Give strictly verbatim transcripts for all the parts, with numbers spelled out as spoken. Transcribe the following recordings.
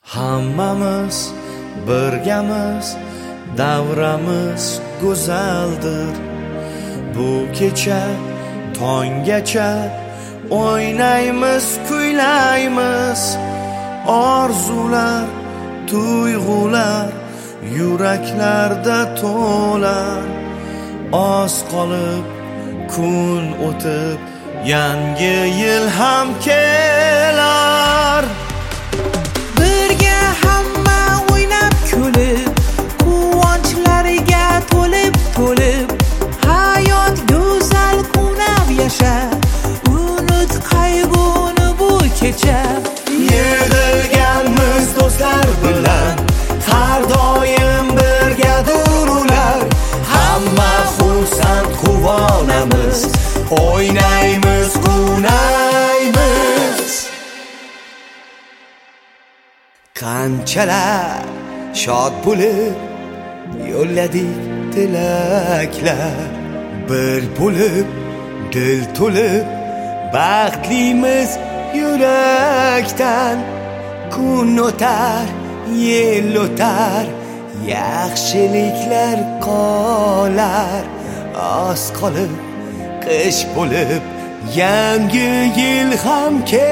Hammamiz birgamiz, davramiz go'zaldir. Bu kecha tonggacha o'ynaymiz, kuylaymiz. Orzular, tuyg'ular yuraklarda to'lar. Oz qolib kun o'tib, yangi yil ham kelar. Birga hamma o'ynab kulib, quvonchlarga to'lib to'lib, hayot go'zal qunab yasha. Unut qayg'uni bu kecha. Yig'ilganmiz do'stlar bilan, har doim birgadir ular. Hamma xursand quvonamiz, o'ynaymiz, qunaymiz. Qanchalar shod bo'lib yo'lladik tilaklar, bir bo'lib dil to'lib baxtlimiz yurakdan. Kun o'tar, yil o'tar, yaxshiliklar qolar. Oz qolib qish bo'lib, yangi yil ham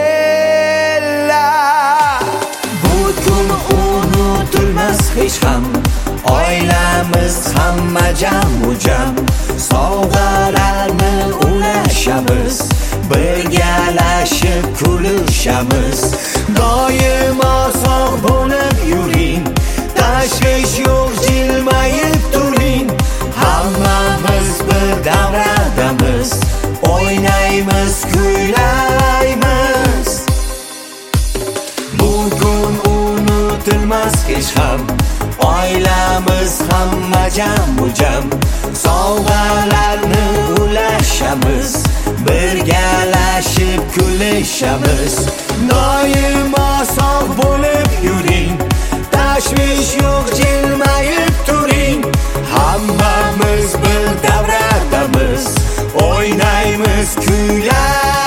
kelar. Bu kun unutilmas hech ham, oilamiz hamma jamu jam. Sovg'alarni ulashamiz, birgalashib kulishamiz. Doimo sog' bo'lib yuring, tashvish yo'q, jilmayib turing. Hammamiz bir davradamiz, o'ynaymiz, kuylaymiz. Bugun unutilmas hech ham, oilamiz hamma jamu jam. Sovg'alarni ulashamiz, birgalashib kulishamiz. Doimo sog' bo'lib yuring, tashvish yo'q, jilmayib turing. Hammamiz bir davradamiz, o'ynaymiz, kuylaymiz.